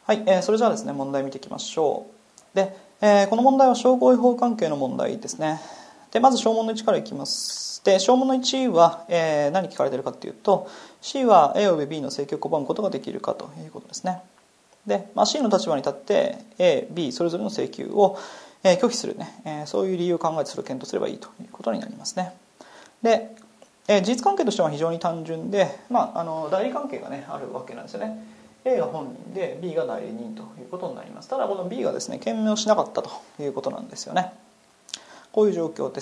はい、それじゃあですね、問題見ていきましょう。で、この問題は小合意法関係の問題ですね。で、まず小問の1からいきます。で、小問の1は、何聞かれているかというと、C は A および B の請求を拒むことができるかということですね。で、C の立場に立って A、B それぞれの請求を、拒否するね、そういう理由を考えてそれを検討すればいいということになりますね。で、事実関係としては非常に単純で、代理関係がねあるわけなんですよね。A が本人で B が代理人ということになります。ただこの B がですね検明をしなかったということなんですよね。こういう状況です。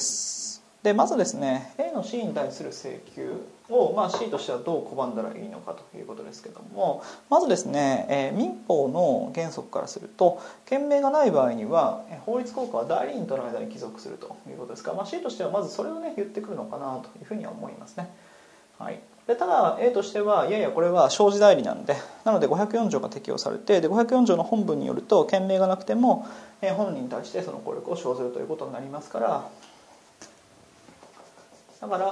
でまずですね A の C に対する請求を、C としてはどう拒んだらいいのかということですけども、まずですね、民法の原則からすると検明がない場合には法律効果は代理人との間に帰属するということですから、C としてはまずそれをね言ってくるのかなというふうには思いますね。はい、でただ A としてはいやいやこれは生じ代理なんで、なので504条が適用されて、で504条の本文によると検明がなくても本人に対してその効力を生ずるということになりますから、だから、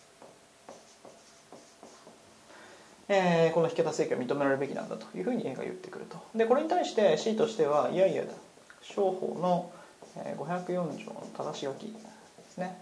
この引き渡し請求は認められるべきなんだというふうに A が言ってくると。でこれに対して C としてはいやいやだ、商法の504条の正し書きですね、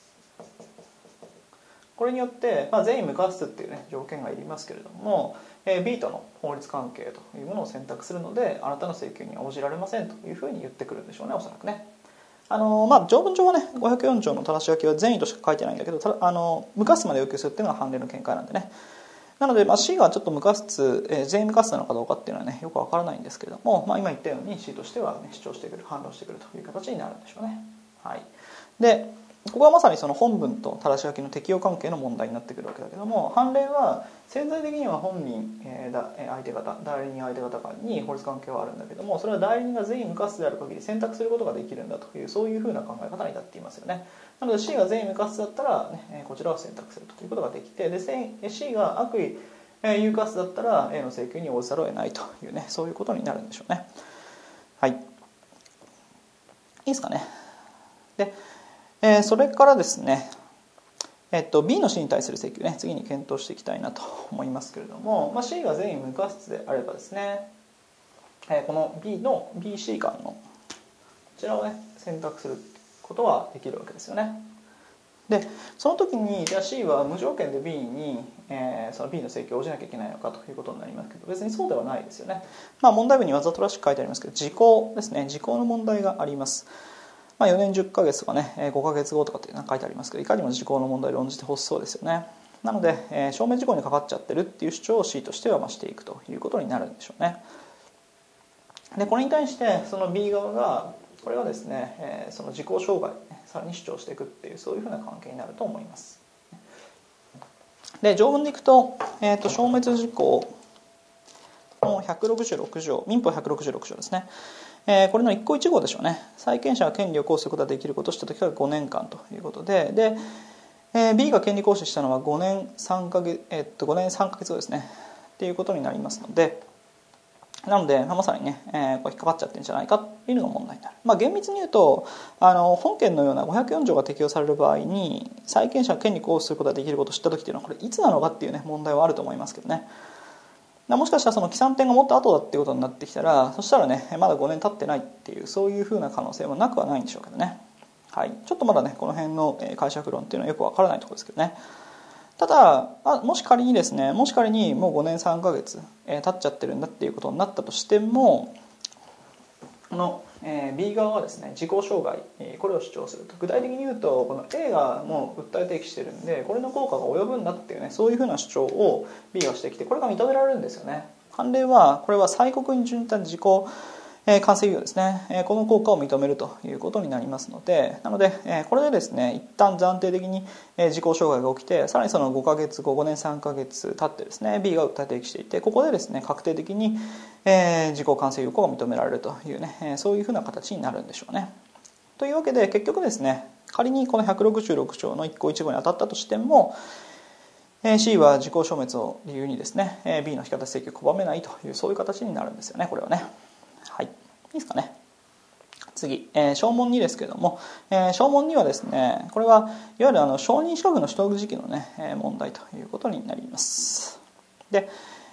これによって、全員無過失っていうね条件がいりますけれども、B との法律関係というものを選択するのであなたの請求には応じられませんというふうに言ってくるんでしょうね、おそらくね。条文上はね504条の正し書きは善意としか書いてないんだけど、無過失まで要求するっていうのが判例の見解なんでね。なので、C がちょっと無過失、全員無過失なのかどうかっていうのはねよくわからないんですけれども、今言ったように C としては、ね、主張してくる、反論してくるという形になるんでしょうね。はい、でここはまさにその本文と正し書きの適用関係の問題になってくるわけだけども、判例は潜在的には本人、相手方、代理人相手方に法律関係はあるんだけども、それは代理人が全員無過失である限り選択することができるんだという、そういうふうな考え方になっていますよね。なので C が全員無過失だったら、ね、こちらを選択するということができて、で C が悪意有過失だったら A の請求に応じざるを得ないというね、そういうことになるんでしょうね。はい、いいですかね。でそれからですね、B の C に対する請求ね、次に検討していきたいなと思いますけれども、C が全員無過失であればですね、この B の BC 間のこちらをね選択することはできるわけですよね。でその時にじゃあ C は無条件で B に、その B の請求を応じなきゃいけないのかということになりますけど、別にそうではないですよね。問題文にわざとらしく書いてありますけど、時効ですね、時効の問題があります。4年10ヶ月とかね5ヶ月後とかって書いてありますけど、いかにも時効の問題を論じてほしそうですよね。なので、証明事項にかかっちゃってるっていう主張を C としてはしていくということになるんでしょうね。でこれに対してその B 側がこれはですね、その時効障害さらに主張していくっていう、そういうふうな関係になると思います。で条文でいくと、消滅事項の166条、民法166条ですね、これの一項一号でしょうね。債権者が権利を行使することができることをしたときは5年間ということで、B が権利行使したのは5年3ヶ月、5年3ヶ月後ですねっていうことになりますので、なので、まさにね、これ引っかかっちゃってるんじゃないかっていうのが問題になる。厳密に言うと本件のような504条が適用される場合に債権者が権利行使することができることを知った時っていうのはこれいつなのかっていうね問題はあると思いますけどね。もしかしたらその起算点がもっと後だっていうことになってきたら、そしたらねまだ5年経ってないっていう、そういうふうな可能性もなくはないんでしょうけどね。はい、ちょっとまだねこの辺の解釈論っていうのはよくわからないところですけどね。ただもし仮にですね、もう5年3ヶ月経っちゃってるんだっていうことになったとしても、この B 側はですね時効障害これを主張すると。具体的に言うとこの A がもう訴え提起してるんでこれの効果が及ぶんだっていうね、そういうふうな主張を B がしてきて、これが認められるんですよね。判例はこれは催告に準じた時効完成猶予ですね、この効果を認めるということになりますので、これでですね一旦暫定的に時効障害が起きて、さらにその5ヶ月後5年3ヶ月経ってですね B が訴え提起していて、ここでですね確定的に時効完成有効が認められるというね、そういうふうな形になるんでしょうね。というわけで結局ですね、仮にこの166条の一項一号に当たったとしても C は時効消滅を理由にですね B の引き渡し請求を拒めないという、そういう形になるんですよね、これはね。はい、いいですかね。次、証文2ですけれども、証文2はですね、これはいわゆる承認資格の取得時期のね問題ということになります。で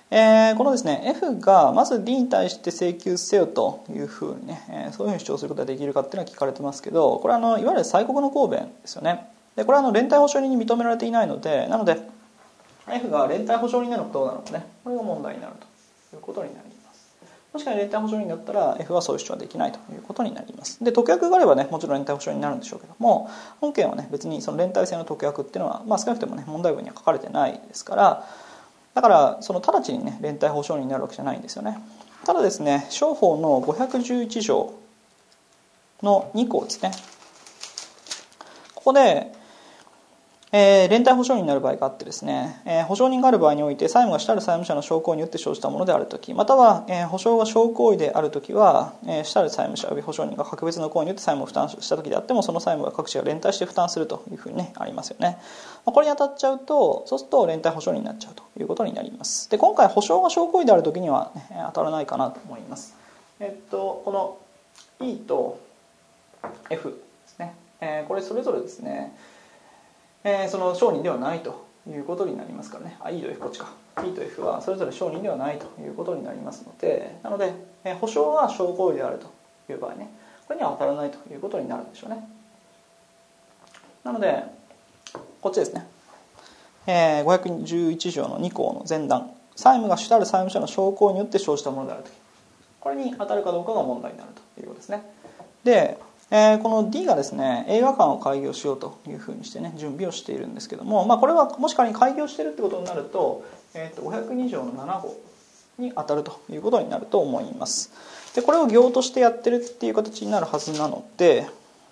このですね F がまず D に対して請求せよというふうにね、そういうふうに主張することができるかっていうのは聞かれてますけど、これはいわゆる催告の抗弁ですよね。でこれは連帯保証人に認められていないので、なので F が連帯保証人なのかどうなのかね、これが問題になるということになります。確かに連帯保証人だったら F はそういう主張はできないということになります。で特約があればねもちろん連帯保証人になるんでしょうけども、本件はね別にその連帯性の特約っていうのは、少なくともね問題文には書かれてないですから、だからその直ちにね連帯保証人になるわけじゃないんですよね。ただですね、商法の511条の2項ですね、ここで連帯保証人になる場合があってですね、保証人がある場合において債務が主たる債務者の証拠によって生じたものであるとき、または保証が証行為であるときは主たる債務者及び保証人が格別の行為によって債務を負担したときであっても、その債務は各地が連帯して負担するというふうに、ね、ありますよね。これに当たっちゃうと、そうすると連帯保証人になっちゃうということになります。で今回保証が証行為であるときには、ね、当たらないかなと思います。この E と F ですね、これそれぞれですね、その証人ではないということになりますからね。E と F こっちか。E と F はそれぞれ証人ではないということになりますので、なので保証は証行為であるという場合ね、これには当たらないということになるんでしょうね。なのでこっちですね、511条の2項の前段、債務が主たる債務者の証拠によって生じたものであるとき、これに当たるかどうかが問題になるということですね。でこの D がですね映画館を開業しようというふうにしてね準備をしているんですけども、これはもし仮に開業しているってことになると、502条の7号に当たるということになると思います。でこれを業としてやってるっていう形になるはずなので、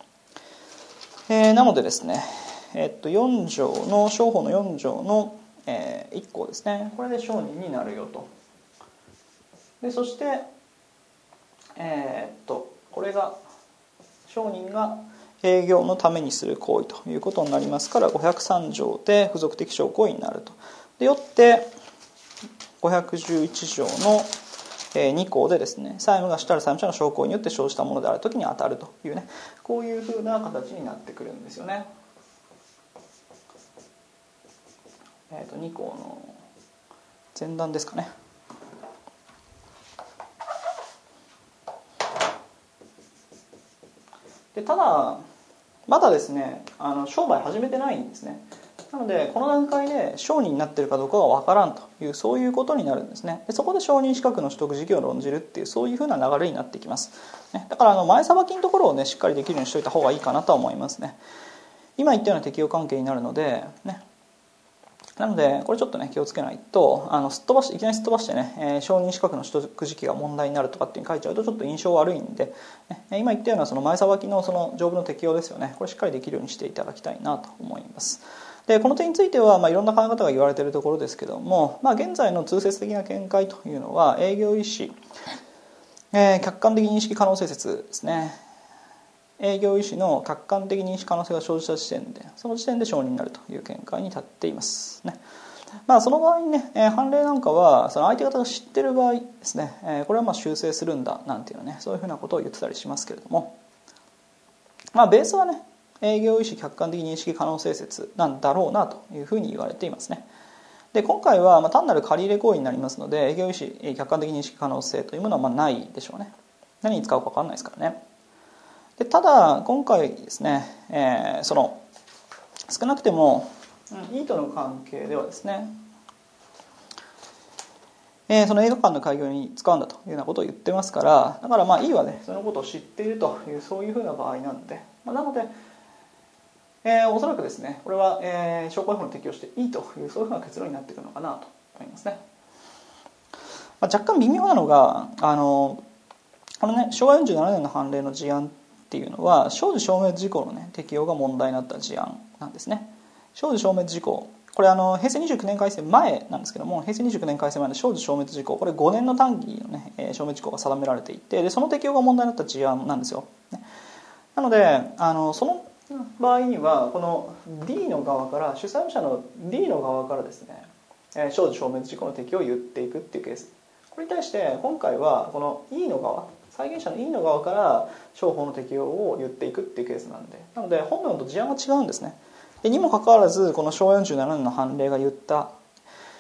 なのでですね、4条の商法の4条の、1項ですね、これで証人になるよと。でそして、これが証人が営業のためにする行為ということになりますから、503条で付属的証拠になると。でよって511条の2項でですね、債務が主たる債務者の証拠によって生じたものであるときに当たるというね、こういうふうな形になってくるんですよね。2項の前段ですかね。でただまだですね商売始めてないんですね。なのでこの段階で商人になっているかどうかが分からんというそういうことになるんですね。でそこで承認資格の取得時期を論じるっていうそういうふうな流れになってきます。だから前さばきのところをねしっかりできるようにしておいた方がいいかなとは思いますね。今言ったような適用関係になるのでね。なのでこれちょっとね気をつけないといきなりすっ飛ばしてね、承認資格の取得時期が問題になるとかっていう書いちゃうとちょっと印象悪いんで、今言ったようなその前さばきのその条文の適用ですよね、これしっかりできるようにしていただきたいなと思います。でこの点については、いろんな考え方が言われているところですけども、現在の通説的な見解というのは営業意思、客観的認識可能性説ですね。営業意思の客観的認識可能性が生じた時点でその時点で承認になるという見解に立っていますね。その場合にね、判例なんかはその相手方が知ってる場合ですね、これは修正するんだなんていうのね、そういうふうなことを言ってたりしますけれども、ベースはね営業意思客観的認識可能性説なんだろうなというふうに言われていますね。で今回は単なる借り入れ行為になりますので、営業意思客観的認識可能性というものはないでしょうね。何に使うか分かんないですからね。でただ今回ですね、その少なくても E との関係ではですね、その映画館の開業に使うんだというようなことを言ってますから、だから E はねそのことを知っているというそういうふうな場合なんで、なので、おそらくですねこれは、証拠法に適用していいというそういうふうな結論になってくるのかなと思いますね。若干微妙なのがこのね昭和47年の判例の事案っていうのは生死消滅事項のね適用が問題になった事案なんですね。生死消滅事項、これ平成29年改正前なんですけども、平成29年改正前の生死消滅事項、これ5年の単期のね消滅事項が定められていて、でその適用が問題になった事案なんですよ。なのでその場合にはこの D の側から主催者の D の側からですね生死消滅事項の適用を言っていくっていうケース、これに対して今回はこの E の側、債権者の E の側から商法の適用を言っていくっていうケースなんで、なので本文と事案が違うんですね。でにもかかわらずこの昭和47年の判例が言った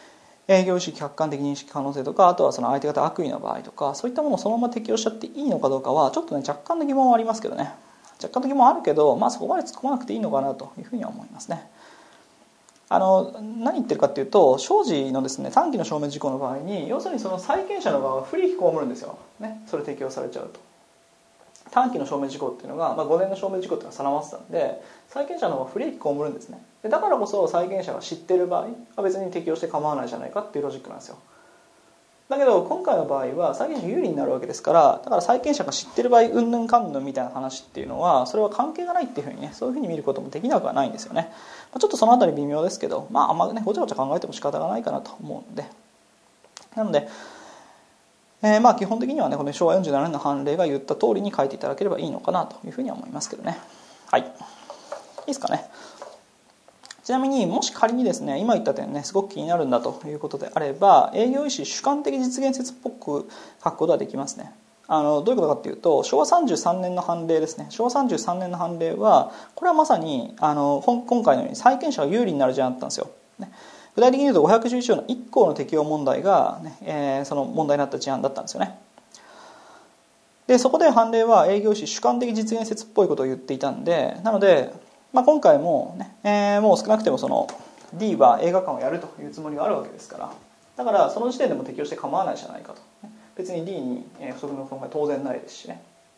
営業意識客観的認識可能性とか、あとはその相手方悪意の場合とか、そういったものをそのまま適用しちゃっていいのかどうかはちょっとね若干の疑問はありますけどね。若干の疑問はあるけど、そこまで突っ込まなくていいのかなというふうには思いますね。何言ってるかっていうと、生じのですね短期の証明事項の場合に、要するにその債権者の側が不利益被るんですよ、ね、それ適用されちゃうと。短期の証明事項っていうのが、5年の証明事項っていうのが定まってたんで、債権者の方が不利益被るんですね。でだからこそ債権者が知ってる場合は別に適用して構わないじゃないかっていうロジックなんですよ。だけど今回の場合は債権者有利になるわけですから、だから債権者が知ってる場合うんぬんかんぬんみたいな話っていうのは、それは関係がないっていうふうにね、そういうふうに見ることもできなくはないんですよね。ちょっとそのあたり微妙ですけど、あんまねごちゃごちゃ考えても仕方がないかなと思うんで、なので基本的にはねこの昭和47年の判例が言った通りに書いていただければいいのかなというふうには思いますけどね。はい、いいですかね。ちなみにもし仮にですね今言った点ねすごく気になるんだということであれば、営業意思主観的実現説っぽく書くことができますね。どういうことかっていうと、昭和33年の判例ですね。昭和33年の判例はこれはまさに今回のように債権者が有利になる事案だったんですよ、ね。具体的に言うと511条の1項の適用問題が、ねその問題になった事案だったんですよね。でそこで判例は営業意思主観的実現説っぽいことを言っていたんで、なので、今回も、ねもう少なくてもその D は映画館をやるというつもりがあるわけですから、だからその時点でも適用して構わないじゃないかと。別に D に不足の不満は当然ないですしね、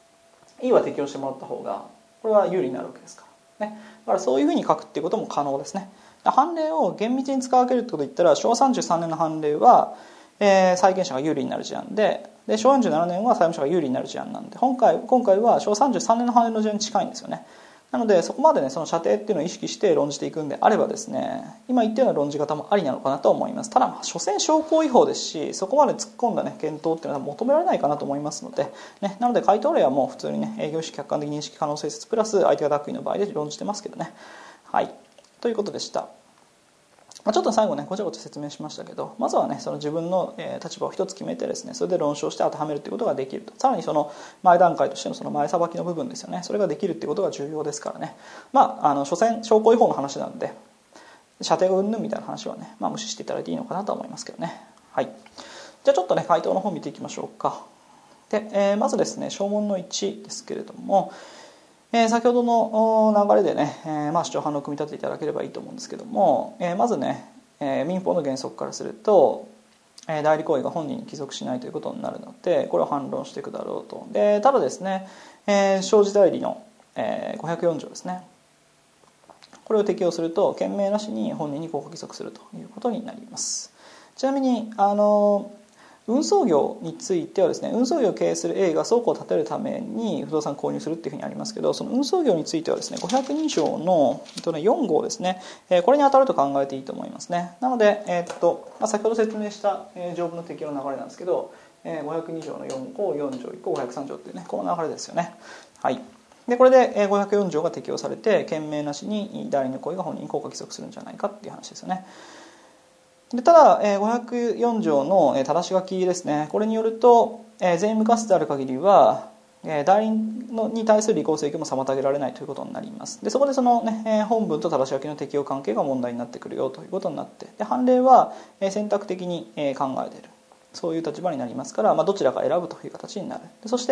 E は適用してもらった方がこれは有利になるわけですから、ね、だからそういうふうに書くっていうことも可能ですね。判例を厳密に使い分けるってことを言ったら、昭和33年の判例は、債権者が有利になる事案で、昭和47年は債務者が有利になる事案なんで、今回は昭和33年の判例の事案に近いんですよね。なのでそこまでねその射程っていうのを意識して論じていくんであればですね、今言ったような論じ方もありなのかなと思います。ただ所詮商行違法ですし、そこまで突っ込んだね検討っていうのは求められないかなと思いますので、ね、なので回答例はもう普通にね営業意思客観的認識可能性説プラス相手が悪意の場合で論じてますけどね。はいということでした。ちょっと最後ねごちゃごちゃ説明しましたけど、まずはねその自分の立場を一つ決めてですね、それで論証して当てはめるということができると。さらにその前段階としてのその前さばきの部分ですよね、それができるっていうことが重要ですからね。所詮証拠違法の話なんで射程がうんぬんみたいな話はね、無視していただいていいのかなと思いますけどね。はい、じゃあちょっとね回答の方見ていきましょうか。で、まずですね小問の1ですけれども、先ほどの流れでね、主張反論を組み立てていただければいいと思うんですけども、まずね、民法の原則からすると、代理行為が本人に帰属しないということになるので、これを反論していくだろうと。でただですね、生じ代理の、504条ですね、これを適用すると件名なしに本人に効果帰属するということになります。ちなみに運送業についてはですね、運送業を経営する A が倉庫を建てるために不動産購入するっていうふうにありますけど、その運送業についてはですね502条の4号ですね、これに当たると考えていいと思いますね。なので、先ほど説明した条文の適用の流れなんですけど、502条の4項4条1項503条っていうねこの流れですよね。はい、でこれで504条が適用されて件名なしに代理の行為が本人に効果帰属するんじゃないかっていう話ですよね。でただ504条の正し書きですね、これによると全員無過失である限りは代理に対する履行請求も妨げられないということになります。でそこでその、本文と正し書きの適用関係が問題になってくるよということになって、で判例は選択的に考えている、そういう立場になりますから、どちらか選ぶという形になる。でそして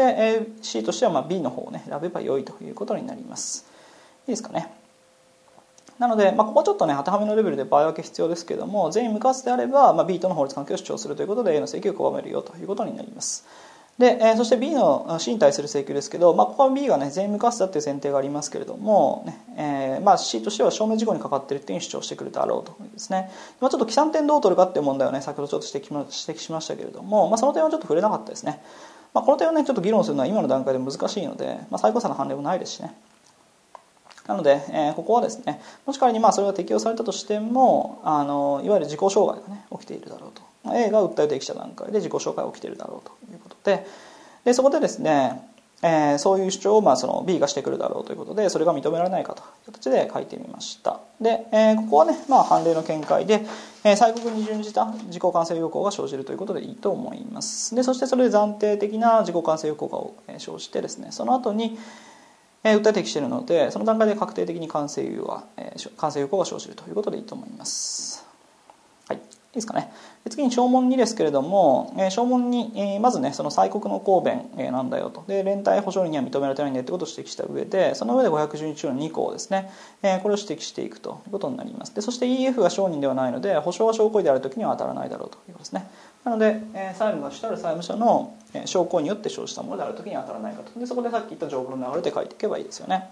C としてはB の方をね選べばよいということになります。いいですかね。なので、ここはちょっとね当てはめのレベルで場合分け必要ですけれども、全員無過失であれば、B との法律関係を主張するということで A の請求を拒めるよということになります。で、そして B の C に対する請求ですけど、ここは B がね全員無過失だという前提がありますけれども、C としては証明事項にかかっているというふうに主張してくるだろうとですね。ちょっと起算点どう取るかっていう問題をね先ほどちょっと指摘しましたけれども、その点はちょっと触れなかったですね。この点をねちょっと議論するのは今の段階で難しいので、最高裁の判例もないですしね。なので、ここはですね、もし仮にそれが適用されたとしても、いわゆる自己障害がね起きているだろうと、A が訴えてきた段階で自己障害が起きているだろうということで、そこでですね、そういう主張をその B がしてくるだろうということで、それが認められないかという形で書いてみました。で、ここはね、判例の見解で、催告に準じた自己完成要項が生じるということでいいと思います。でそしてそれで暫定的な自己完成要項が生じてですね、その後に訴えてきているので、その段階で確定的に完成要項が生じるということでいいと思います。はい、いいですかね。 次に証文2ですけれども、証文に、まずねその催告の公弁、なんだよと、で連帯保証人には認められてないんだよってことを指摘した上で、その上で511条の2項ですね、これを指摘していくということになります。でそして EF が証人ではないので保証は証拠であるときには当たらないだろうということですね。なので、債務が主たる債務者の証拠によって生じたものであるときには当たらないかと。でそこでさっき言った条文の流れで書いていけばいいですよね。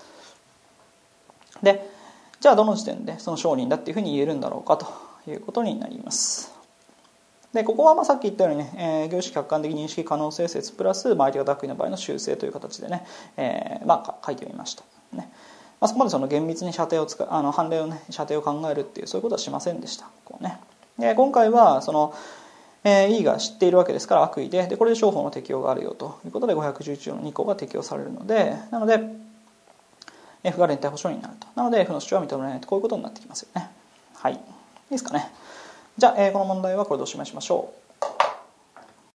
でじゃあどの時点でその証人だっていうふうに言えるんだろうかということになります。でここはさっき言ったようにね、業種客観的認識可能性説プラス相手が悪意の場合の修正という形でね、書いてみましたね。そこまでその厳密に判例をね射程を考えるっていうそういうことはしませんでした。こうね、で今回はそのE が知っているわけですから悪意でこれで商法の適用があるよということで511条の2項が適用されるので、なので F が連帯保証人になると。なので F の主張は認められないと、こういうことになってきますよね。はい、いいですかね。じゃあ、この問題はこれでおしまいしましょう。